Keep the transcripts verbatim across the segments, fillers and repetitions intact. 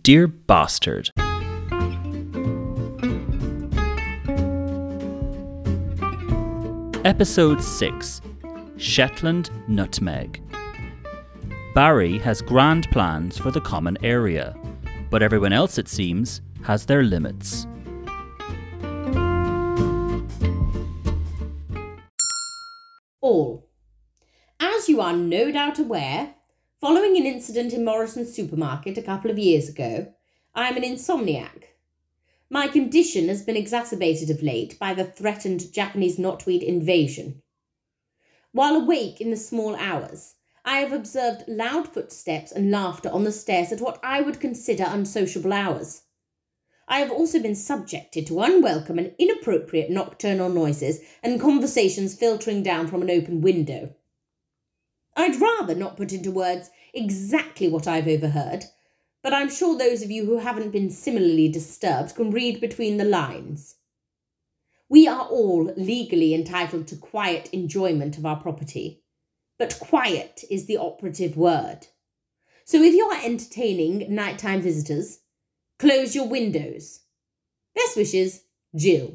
Dear Bastard. Episode six. Shetland Nutmeg. Barry has grand plans for the common area, but everyone else, it seems, has their limits. All. As you are no doubt aware, following an incident in Morrison's supermarket a couple of years ago, I am an insomniac. My condition has been exacerbated of late by the threatened Japanese knotweed invasion. While awake in the small hours, I have observed loud footsteps and laughter on the stairs at what I would consider unsociable hours. I have also been subjected to unwelcome and inappropriate nocturnal noises and conversations filtering down from an open window. I'd rather not put into words exactly what I've overheard, but I'm sure those of you who haven't been similarly disturbed can read between the lines. We are all legally entitled to quiet enjoyment of our property, but quiet is the operative word. So if you are entertaining nighttime visitors, close your windows. Best wishes, Jill.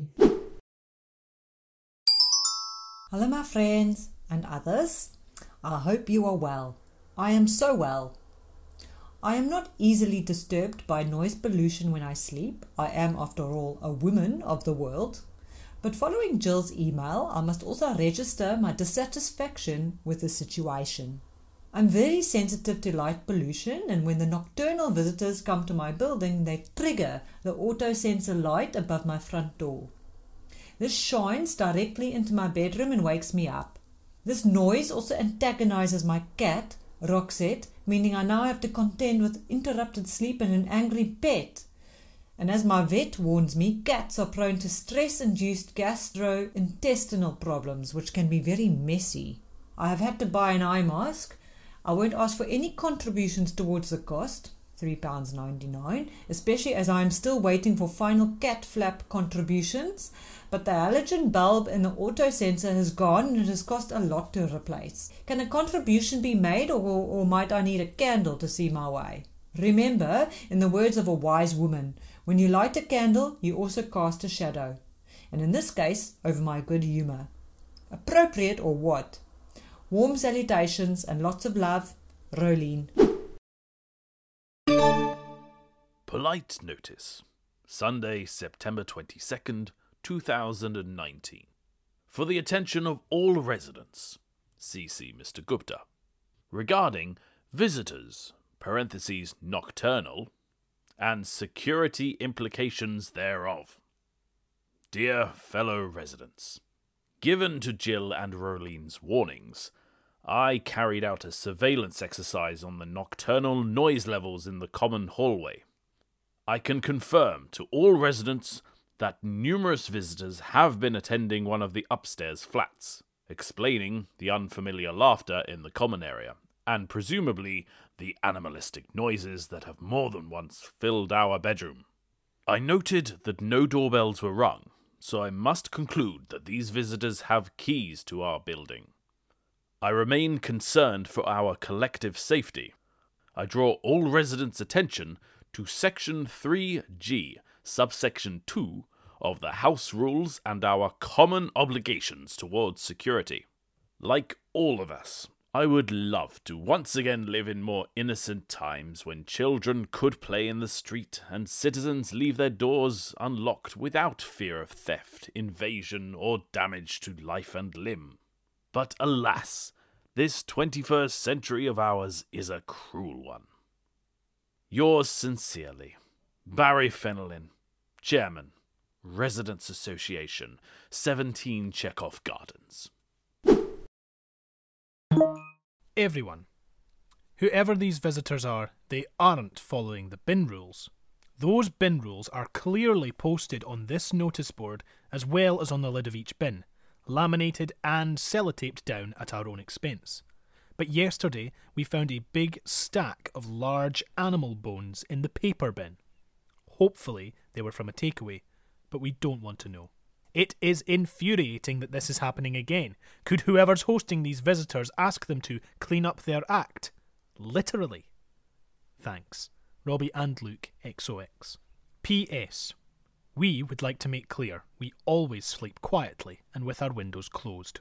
Hello my friends and others. I hope you are well. I am so well. I am not easily disturbed by noise pollution when I sleep. I am, after all, a woman of the world. But following Jill's email, I must also register my dissatisfaction with the situation. I'm very sensitive to light pollution, and when the nocturnal visitors come to my building, they trigger the auto-sensor light above my front door. This shines directly into my bedroom and wakes me up. This noise also antagonizes my cat, Roxette, meaning I now have to contend with interrupted sleep and an angry pet. And as my vet warns me, cats are prone to stress-induced gastrointestinal problems, which can be very messy. I have had to buy an eye mask. I won't ask for any contributions towards the cost, three pounds ninety-nine, especially as I am still waiting for final cat flap contributions, but the halogen bulb in the auto sensor has gone and it has cost a lot to replace. Can a contribution be made, or, or might I need a candle to see my way? Remember, in the words of a wise woman, when you light a candle, you also cast a shadow, and in this case, over my good humour. Appropriate or what? Warm salutations and lots of love, Rolene. Polite notice. Sunday, September twenty-second, two thousand nineteen. For the attention of all residents, C C Mister Gupta. Regarding visitors, parentheses nocturnal, and security implications thereof. Dear fellow residents, given to Jill and Rolene's warnings, I carried out a surveillance exercise on the nocturnal noise levels in the common hallway. I can confirm to all residents that numerous visitors have been attending one of the upstairs flats, explaining the unfamiliar laughter in the common area, and presumably the animalistic noises that have more than once filled our bedroom. I noted that no doorbells were rung, so I must conclude that these visitors have keys to our building. I remain concerned for our collective safety. I draw all residents' attention to Section three G, subsection two, of the House Rules and our common obligations towards security. Like all of us, I would love to once again live in more innocent times when children could play in the street and citizens leave their doors unlocked without fear of theft, invasion, or damage to life and limb. But alas, this twenty-first century of ours is a cruel one. Yours sincerely, Barry Fenelon, Chairman, Residents Association, seventeen Chekhov Gardens. Everyone. Whoever these visitors are, they aren't following the bin rules. Those bin rules are clearly posted on this notice board as well as on the lid of each bin, laminated and sellotaped down at our own expense. But yesterday we found a big stack of large animal bones in the paper bin. Hopefully they were from a takeaway, but we don't want to know. It is infuriating that this is happening again. Could whoever's hosting these visitors ask them to clean up their act? Literally. Thanks. Robbie and Luke X O X. P S. We would like to make clear we always sleep quietly and with our windows closed.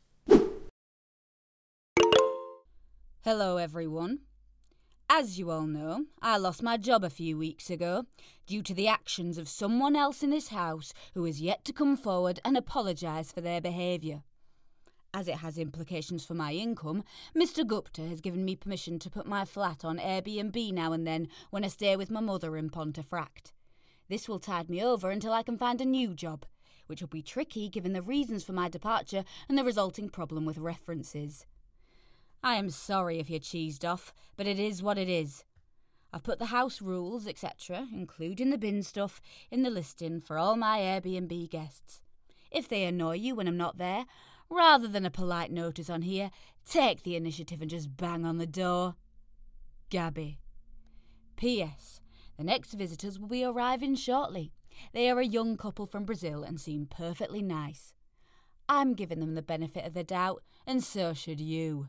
Hello everyone. As you all know, I lost my job a few weeks ago due to the actions of someone else in this house who has yet to come forward and apologise for their behaviour. As it has implications for my income, Mister Gupta has given me permission to put my flat on Airbnb now and then when I stay with my mother in Pontefract. This will tide me over until I can find a new job, which will be tricky given the reasons for my departure and the resulting problem with references. I am sorry if you're cheesed off, but it is what it is. I've put the house rules, et cetera, including the bin stuff, in the listing for all my Airbnb guests. If they annoy you when I'm not there, rather than a polite notice on here, take the initiative and just bang on the door. Gabby. P S. The next visitors will be arriving shortly. They are a young couple from Brazil and seem perfectly nice. I'm giving them the benefit of the doubt, and so should you.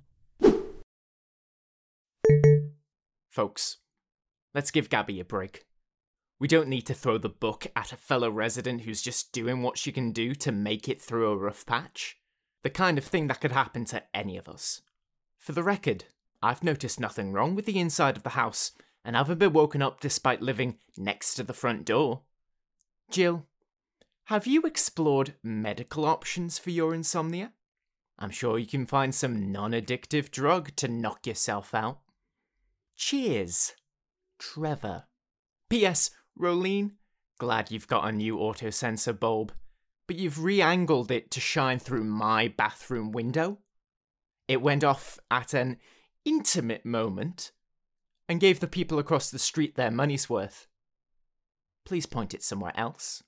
Folks, let's give Gabby a break. We don't need to throw the book at a fellow resident who's just doing what she can do to make it through a rough patch. The kind of thing that could happen to any of us. For the record, I've noticed nothing wrong with the inside of the house, and haven't been woken up despite living next to the front door. Jill, have you explored medical options for your insomnia? I'm sure you can find some non-addictive drug to knock yourself out. Cheers, Trevor. P S. Rolene, glad you've got a new auto-sensor bulb, but you've re-angled it to shine through my bathroom window. It went off at an intimate moment and gave the people across the street their money's worth. Please point it somewhere else.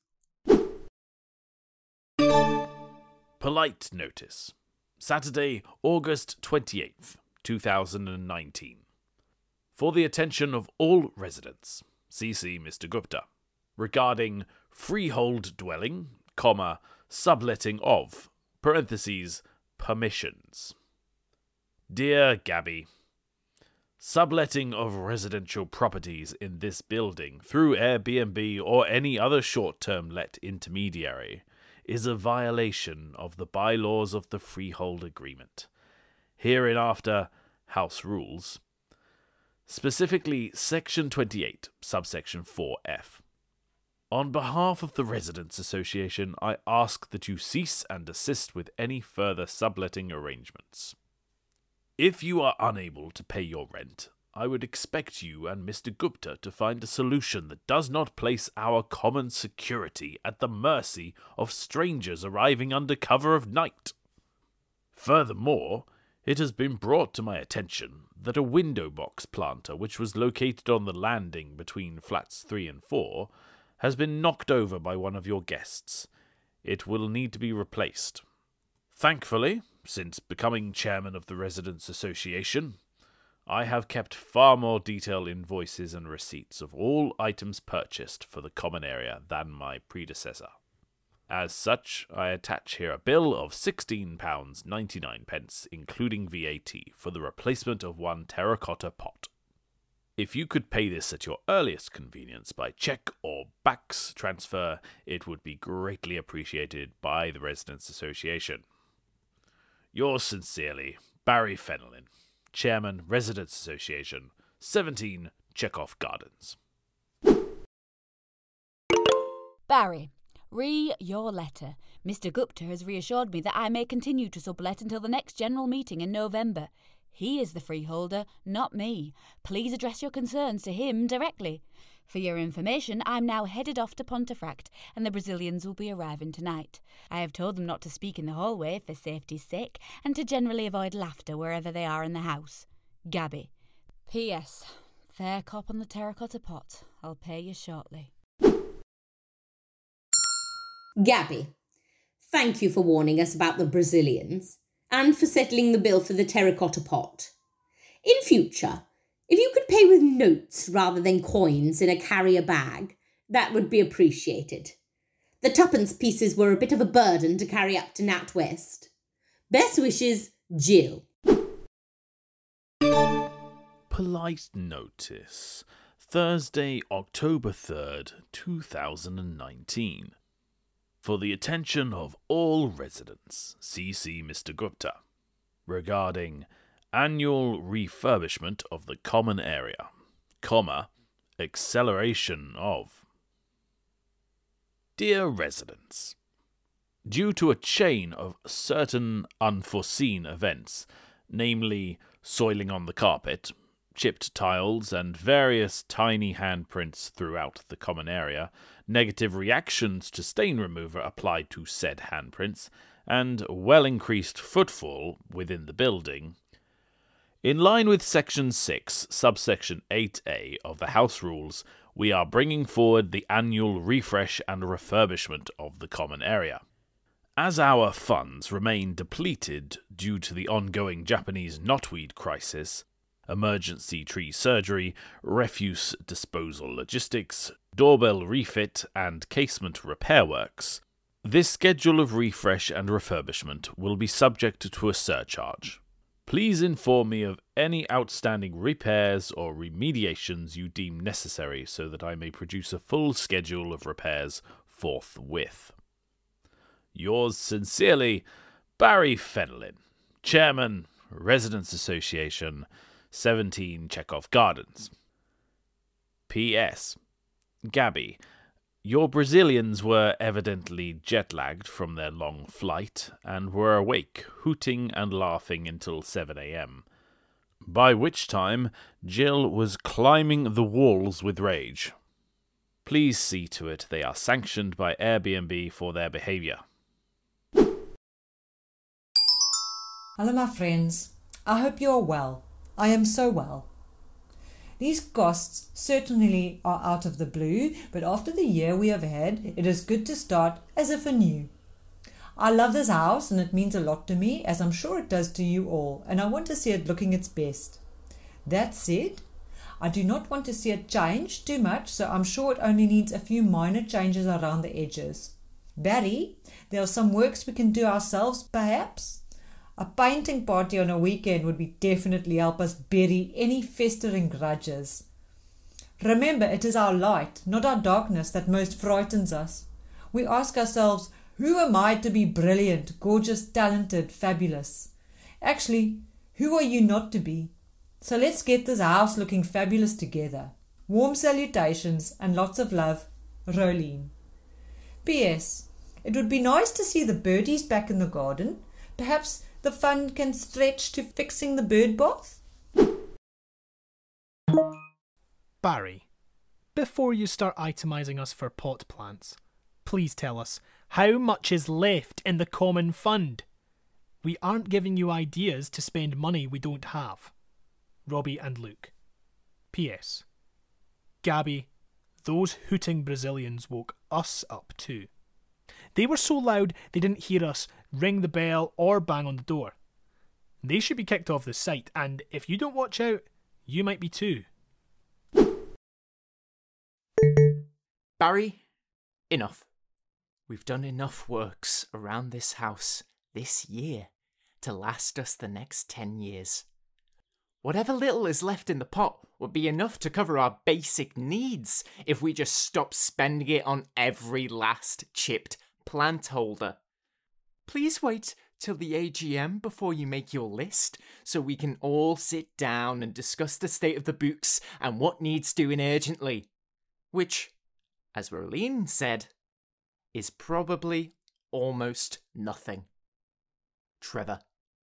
Polite notice. Saturday, August twenty-eighth, two thousand nineteen. For the attention of all residents, C C Mister Gupta, regarding freehold dwelling, comma, subletting of, parentheses, permissions. Dear Gabby, subletting of residential properties in this building through Airbnb or any other short-term let intermediary is a violation of the bylaws of the freehold agreement, hereinafter House Rules, specifically Section twenty-eight, subsection four F. On behalf of the Residents Association, I ask that you cease and desist with any further subletting arrangements. If you are unable to pay your rent, I would expect you and Mister Gupta to find a solution that does not place our common security at the mercy of strangers arriving under cover of night. Furthermore, it has been brought to my attention that a window box planter which was located on the landing between flats three and four has been knocked over by one of your guests. It will need to be replaced. Thankfully, since becoming chairman of the Residents Association, I have kept far more detailed invoices and receipts of all items purchased for the common area than my predecessor. As such, I attach here a bill of sixteen pounds ninety-nine, including V A T, for the replacement of one terracotta pot. If you could pay this at your earliest convenience by cheque or backs transfer, it would be greatly appreciated by the Residents Association. Yours sincerely, Barry Fenelon, Chairman, Residents Association, seventeen Chekhov Gardens. Barry, re your letter. Mister Gupta has reassured me that I may continue to sublet until the next general meeting in November. He is the freeholder, not me. Please address your concerns to him directly. For your information, I'm now headed off to Pontefract, and the Brazilians will be arriving tonight. I have told them not to speak in the hallway for safety's sake, and to generally avoid laughter wherever they are in the house. Gabby. P S. Fair cop on the terracotta pot. I'll pay you shortly. Gabby, thank you for warning us about the Brazilians, and for settling the bill for the terracotta pot. In future, if you could pay with notes rather than coins in a carrier bag, that would be appreciated. The tuppence pieces were a bit of a burden to carry up to Nat West. Best wishes, Jill. Polite notice. Thursday, October third, two thousand nineteen. For the attention of all residents, C C Mister Gupta, regarding annual refurbishment of the common area, comma, acceleration of. Dear residents, due to a chain of certain unforeseen events, namely soiling on the carpet, chipped tiles, and various tiny handprints throughout the common area, negative reactions to stain remover applied to said handprints, and well-increased footfall within the building, in line with Section six, Subsection eight A of the House Rules, we are bringing forward the annual refresh and refurbishment of the common area. As our funds remain depleted due to the ongoing Japanese knotweed crisis, emergency tree surgery, refuse disposal logistics, doorbell refit, and casement repair works, this schedule of refresh and refurbishment will be subject to a surcharge. Please inform me of any outstanding repairs or remediations you deem necessary so that I may produce a full schedule of repairs forthwith. Yours sincerely, Barry Fenelon, Chairman, Residents Association, seventeen Chekhov Gardens. P S. Gabby, your Brazilians were evidently jet-lagged from their long flight and were awake, hooting and laughing until seven a m, by which time Jill was climbing the walls with rage. Please see to it they are sanctioned by Airbnb for their behaviour. Hello, my friends. I hope you are well. I am so well. These costs certainly are out of the blue, but after the year we have had, it is good to start as if anew. I love this house and it means a lot to me, as I'm sure it does to you all, and I want to see it looking its best. That said, I do not want to see it change too much, so I'm sure it only needs a few minor changes around the edges. Barry, there are some works we can do ourselves, perhaps? A painting party on a weekend would be definitely help us bury any festering grudges. Remember, it is our light, not our darkness, that most frightens us. We ask ourselves, who am I to be brilliant, gorgeous, talented, fabulous? Actually, who are you not to be? So let's get this house looking fabulous together. Warm salutations and lots of love, Rolene. P S. It would be nice to see the birdies back in the garden. Perhaps the fund can stretch to fixing the bird bath? Barry, before you start itemising us for pot plants, please tell us how much is left in the common fund. We aren't giving you ideas to spend money we don't have. Robbie and Luke. P S. Gabby, those hooting Brazilians woke us up too. They were so loud they didn't hear us ring the bell or bang on the door. They should be kicked off the site, and if you don't watch out, you might be too. Barry, enough. We've done enough works around this house this year to last us the next ten years. Whatever little is left in the pot would be enough to cover our basic needs if we just stop spending it on every last chipped plant holder. Please wait till the A G M before you make your list so we can all sit down and discuss the state of the books and what needs doing urgently. Which, as Rolene said, is probably almost nothing. Trevor.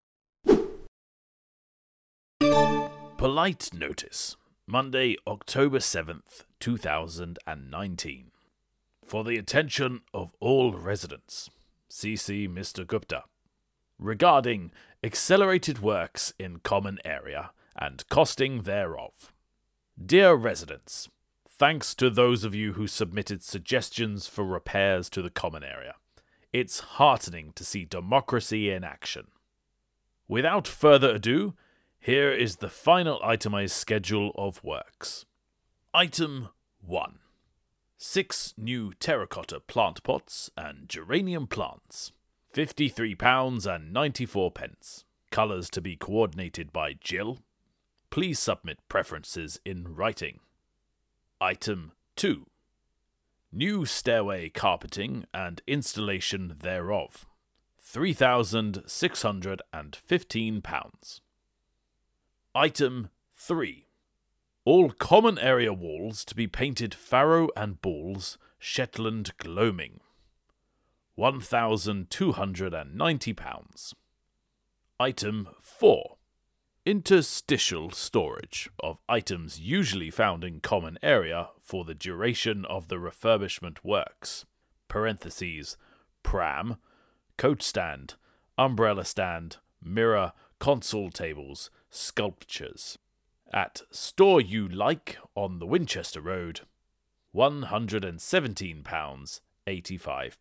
Polite notice. Monday, October seventh, two thousand nineteen. For the attention of all residents, C C Mister Gupta, regarding accelerated works in common area and costing thereof. Dear residents, thanks to those of you who submitted suggestions for repairs to the common area. It's heartening to see democracy in action. Without further ado, here is the final itemized schedule of works. Item one. Six new terracotta plant pots and geranium plants. fifty-three pounds and ninety-four pence. Colours to be coordinated by Jill. Please submit preferences in writing. Item two. New stairway carpeting and installation thereof. three thousand six hundred fifteen pounds. Item three. All common area walls to be painted Farrow and Balls Shetland gloaming. one thousand two hundred ninety pounds. Item four. Interstitial storage of items usually found in common area for the duration of the refurbishment works. Parentheses, pram, coat stand, umbrella stand, mirror, console tables, sculptures. At Store You Like on the Winchester Road, one hundred seventeen pounds eighty-five.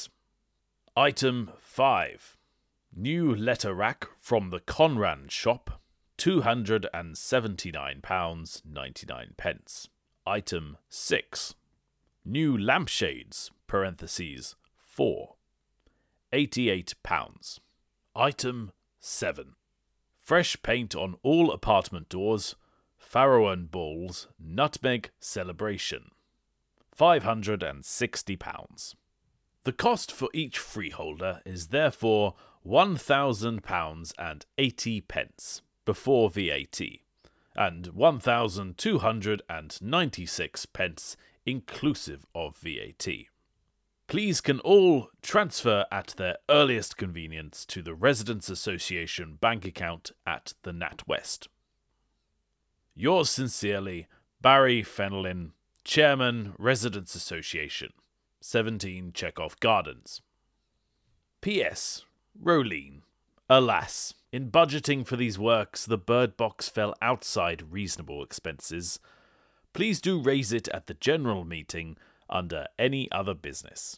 Item five. New letter rack from the Conran shop, two hundred seventy-nine pounds ninety-nine. Item six. New lampshades, parentheses, four, eighty-eight pounds. Item seven. Fresh paint on all apartment doors, Farrow and Balls Nutmeg Celebration, five hundred sixty pounds. The cost for each freeholder is therefore one thousand pounds and eighty pence before V A T, and one thousand two hundred ninety-six pence inclusive of V A T. Please can all transfer at their earliest convenience to the Residents Association bank account at the NatWest. Yours sincerely, Barry Fenelon, Chairman, Residents Association, seventeen Chekhov Gardens. P S. Rolene. Alas, in budgeting for these works, the Bird Box fell outside reasonable expenses. Please do raise it at the general meeting under any other business.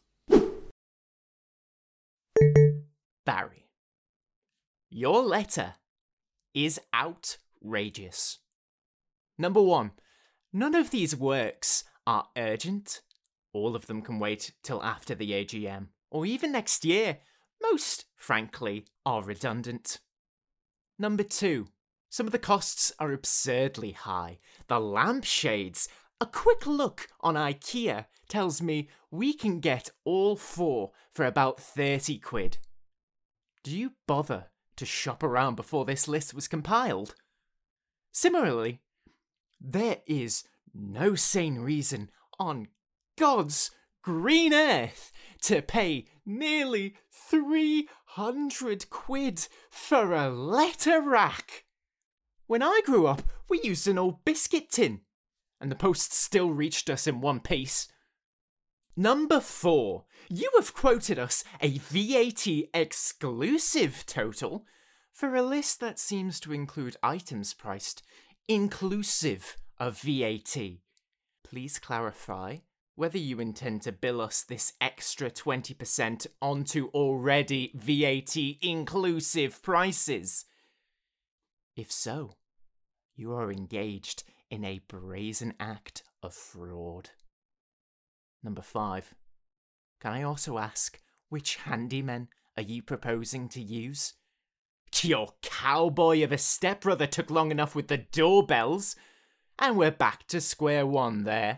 Barry, your letter is outrageous. Number one, none of these works are urgent. All of them can wait till after the A G M, or even next year. Most, frankly, are redundant. Number two, some of the costs are absurdly high. The lampshades, a quick look on IKEA tells me we can get all four for about thirty quid. Do you bother to shop around before this list was compiled? Similarly, there is no sane reason on God's green earth to pay nearly three hundred quid for a letter rack. When I grew up, we used an old biscuit tin, and the post still reached us in one piece. Number four, you have quoted us a V A T exclusive total for a list that seems to include items priced inclusive of V A T. Please clarify whether you intend to bill us this extra twenty percent onto already V A T inclusive prices. If so, you are engaged in a brazen act of fraud. Number five, can I also ask which handymen are you proposing to use? Your cowboy of a stepbrother took long enough with the doorbells, and we're back to square one there.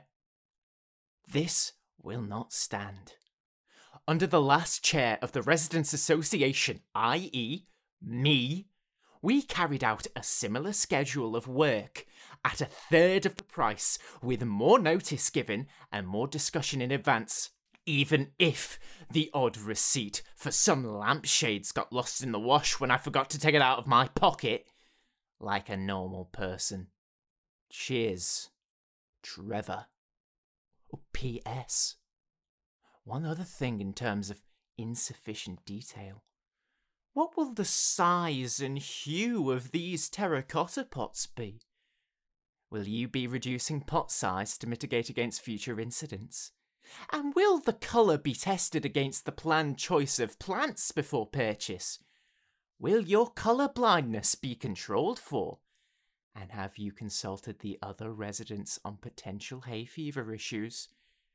This will not stand. Under the last chair of the Residents Association, that is, me, we carried out a similar schedule of work at a third of the price, with more notice given and more discussion in advance, even if the odd receipt for some lampshades got lost in the wash when I forgot to take it out of my pocket, like a normal person. Cheers, Trevor. Oh, P S. One other thing in terms of insufficient detail. What will the size and hue of these terracotta pots be? Will you be reducing pot size to mitigate against future incidents? And will the colour be tested against the planned choice of plants before purchase? Will your colour blindness be controlled for? And have you consulted the other residents on potential hay fever issues?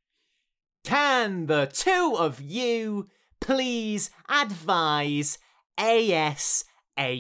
Can the two of you please advise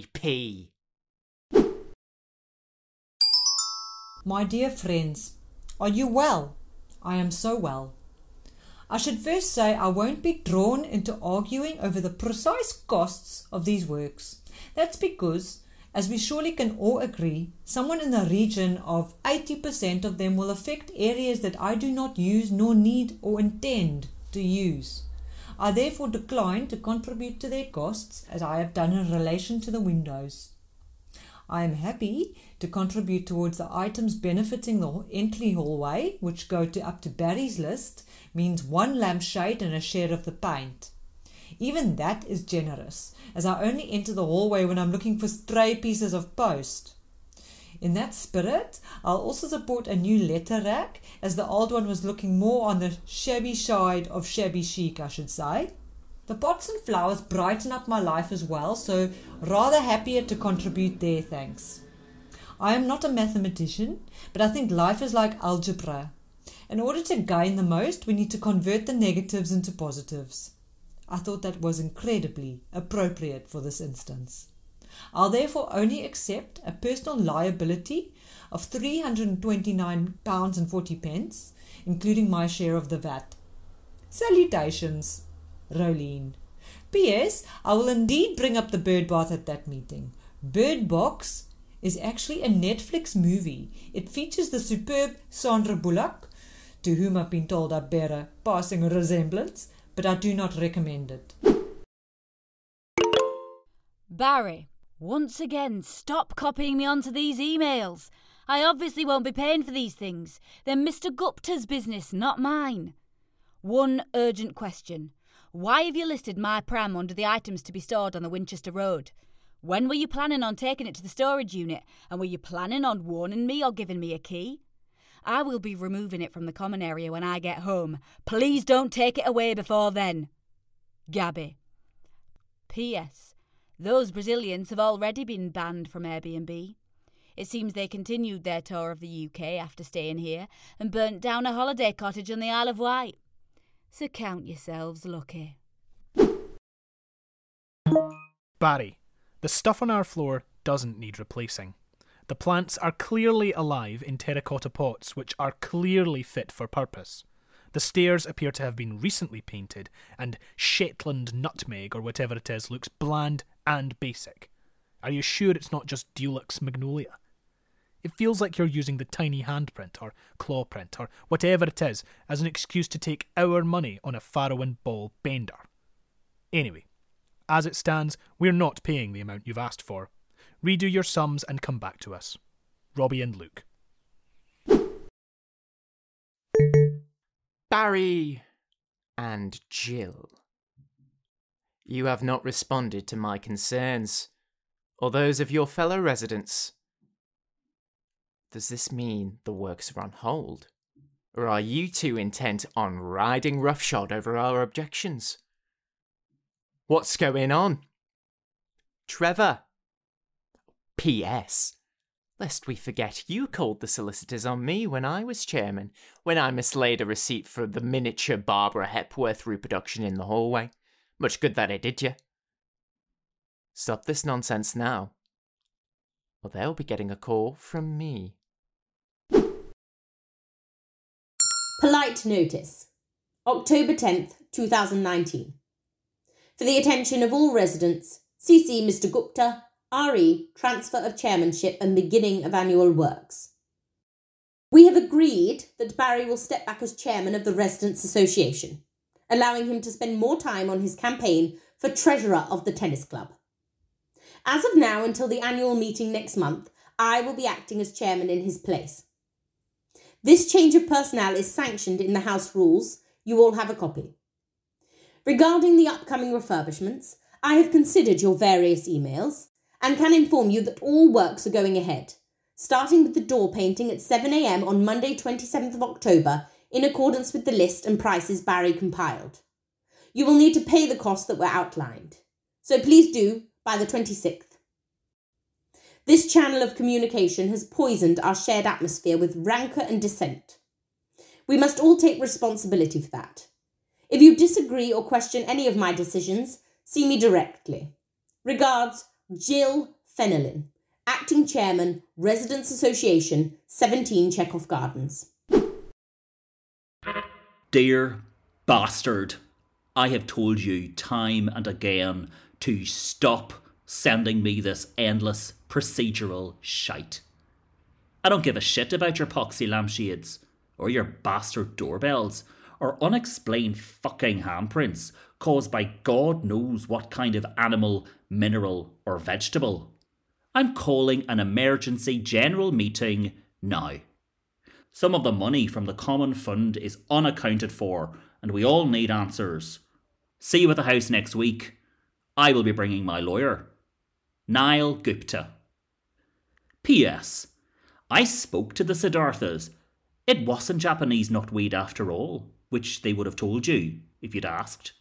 ASAP? My dear friends, Are you well? I am so well. I should first say I won't be drawn into arguing over the precise costs of these works. That's because, as we surely can all agree, someone in the region of eighty percent of them will affect areas that I do not use nor need or intend to use. I therefore decline to contribute to their costs as I have done in relation to the windows. I am happy to contribute towards the items benefiting the entry hallway, which go to up to Barry's list, means one lampshade and a share of the paint. Even that is generous, as I only enter the hallway when I'm looking for stray pieces of post. In that spirit, I'll also support a new letter rack, as the old one was looking more on the shabby side of shabby chic, I should say. The pots and flowers brighten up my life as well, so rather happier to contribute there, thanks. I am not a mathematician, but I think life is like algebra. In order to gain the most, we need to convert the negatives into positives. I thought that was incredibly appropriate for this instance. I'll therefore only accept a personal liability of three hundred and twenty-nine pounds and forty pence, including my share of the V A T. Salutations, Rolene. P S. I will indeed bring up the bird bath at that meeting. Bird Box is actually a Netflix movie. It features the superb Sandra Bullock, to whom I've been told I bear a passing resemblance, but I do not recommend it. Barry, once again, stop copying me onto these emails. I obviously won't be paying for these things. They're Mister Gupta's business, not mine. One urgent question. Why have you listed my pram under the items to be stored on the Winchester Road? When were you planning on taking it to the storage unit? And were you planning on warning me or giving me a key? I will be removing it from the common area when I get home. Please don't take it away before then. Gabby. P S. Those Brazilians have already been banned from Airbnb. It seems they continued their tour of the U K after staying here and burnt down a holiday cottage on the Isle of Wight. So count yourselves lucky. Barry, the stuff on our floor doesn't need replacing. The plants are clearly alive in terracotta pots, which are clearly fit for purpose. The stairs appear to have been recently painted, and Shetland nutmeg or whatever it is looks bland and basic. Are you sure it's not just Dulux magnolia? It feels like you're using the tiny handprint or claw print or whatever it is as an excuse to take our money on a Farrowin ball bender. Anyway, as it stands, we're not paying the amount you've asked for. Redo your sums and come back to us. Robbie and Luke. Barry and Jill. You have not responded to my concerns, or those of your fellow residents. Does this mean the works are on hold? Or are you two intent on riding roughshod over our objections? What's going on? Trevor. P S. Lest we forget, you called the solicitors on me when I was chairman, when I mislaid a receipt for the miniature Barbara Hepworth reproduction in the hallway. Much good that it did you. Stop this nonsense now, or they'll be getting a call from me. Polite notice. October tenth, two thousand nineteen. For the attention of all residents, C C Mister Gupta, R E, transfer of chairmanship and beginning of annual works. We have agreed that Barry will step back as chairman of the Residents' Association, allowing him to spend more time on his campaign for treasurer of the tennis club. As of now, until the annual meeting next month, I will be acting as chairman in his place. This change of personnel is sanctioned in the House rules. You all have a copy. Regarding the upcoming refurbishments, I have considered your various emails and can inform you that all works are going ahead, starting with the door painting at seven a m on Monday twenty-seventh of October in accordance with the list and prices Barry compiled. You will need to pay the costs that were outlined, so please do by the twenty-sixth. This channel of communication has poisoned our shared atmosphere with rancour and dissent. We must all take responsibility for that. If you disagree or question any of my decisions, see me directly. Regards, Jill Fenelon, Acting Chairman, Residents' Association, seventeen Chekhov Gardens. Dear bastard, I have told you time and again to stop sending me this endless procedural shite. I don't give a shit about your poxy lampshades, or your bastard doorbells, or unexplained fucking handprints caused by God knows what kind of animal, mineral, or vegetable. I'm calling an emergency general meeting now. Some of the money from the Common Fund is unaccounted for, and we all need answers. See you at the house next week. I will be bringing my lawyer. Niall Gupta. P S. I spoke to the Siddharthas. It wasn't Japanese nutweed after all, which they would have told you if you'd asked.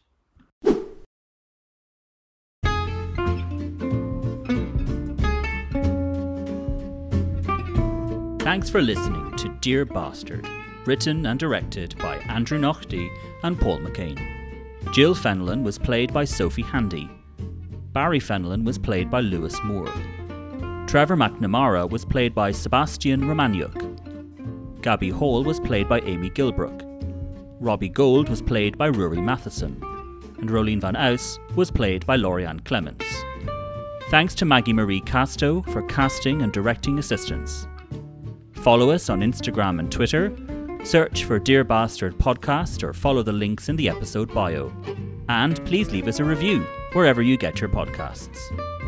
Thanks for listening to Dear Bastard, written and directed by Andrew Nochty and Paul McCain. Jill Fenelon was played by Sophie Handy. Barry Fenelon was played by Lewis Moore. Trevor McNamara was played by Sebastian Romaniuk. Gabby Hall was played by Amy Gilbrook. Robbie Gold was played by Rory Matheson. And Rolene Van Aus was played by Laurianne Clements. Thanks to Maggie Marie Casto for casting and directing assistance. Follow us on Instagram and Twitter, search for Dear Bastard Podcast or follow the links in the episode bio. And please leave us a review wherever you get your podcasts.